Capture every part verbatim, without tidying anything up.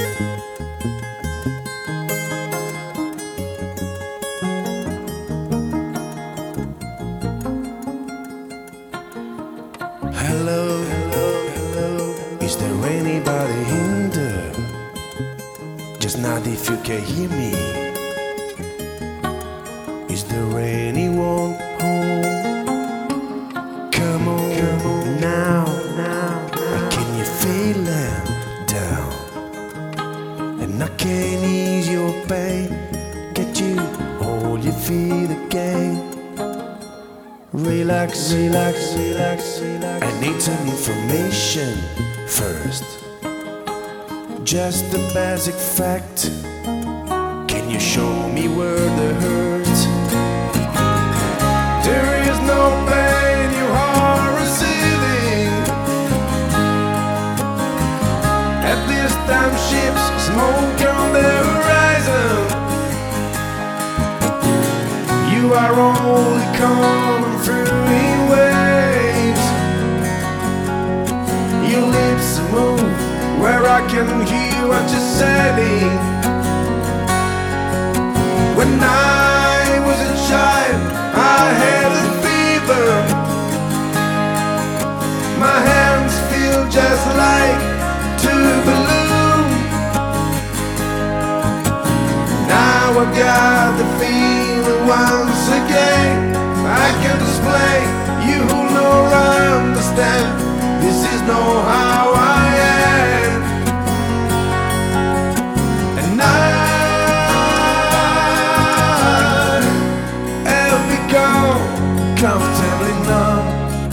Hello, hello, hello. Is there anybody in there? Just nod if you can hear me. Is there anyone home? Come on, come on now, now, now. Can you feel them down? And I can ease your pain, get you all your feet again. Relax, relax, relax, relax. I need some information first. Just the basic fact. Can you show me where the hurt? There is no pain you are receiving. At this time ships smoke on the horizon. You are only coming through in waves. Your lips move where I can hear what you're saying. When I was a child, I had a fever. My hands feel just like two balloons. Now I got the feeling once again. I can explain, you who know I understand. This is no how I am. And I have become comfortably numb.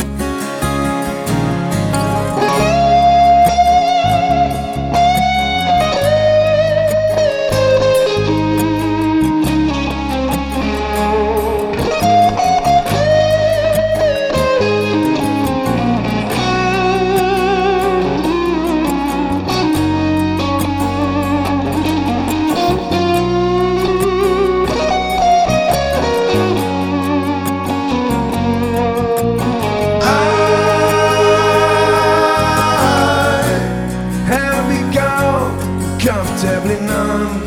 Comfortably numb.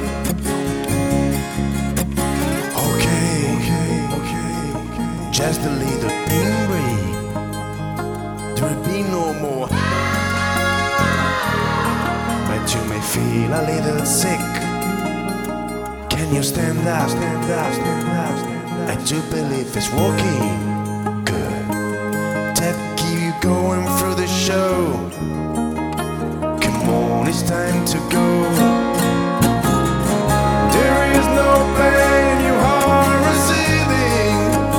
Okay, okay, okay, okay. Just a little angry. There will be no more. But you may feel a little sick. Can you stand up, stand up, stand up, stand up? I do believe it's working. Good. That keep you going through the show. Come on, it's time to go. There is no pain you are receiving.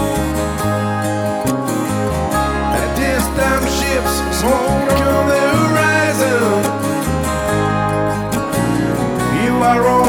At this time ships smoke on the horizon. You are all